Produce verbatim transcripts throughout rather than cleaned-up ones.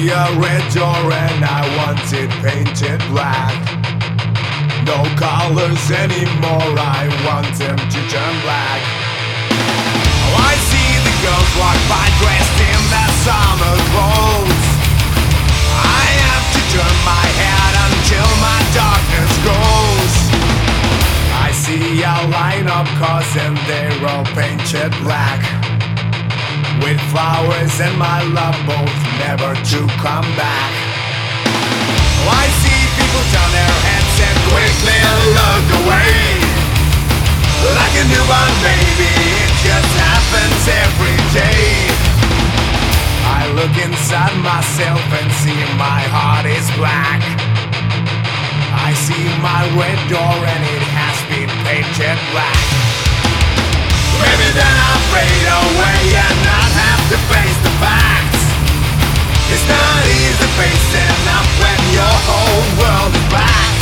see a red door and I want it painted black. No colors anymore, I want them to turn black. Oh, I see the girls walk by dressed in their summer clothes. I have to turn my head until my darkness goes. I see a line of cars and they're all painted black, with flowers and my love both never to come back. Oh, I see people turn their heads and quickly look away, like a newborn baby, it just happens every day. I look inside myself and see my heart is black. I see my red door and it has been painted black. Maybe then I'll fade away and not have to face the facts. It's not easy facing up when your whole world is black.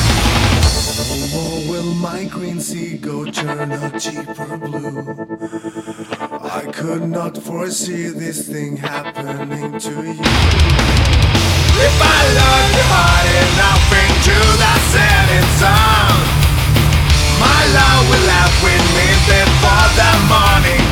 Oh, will my green seagull turn a deeper blue? I could not foresee this thing happening to you. If I look hard enough into that setting sun, my love will laugh with me before the morning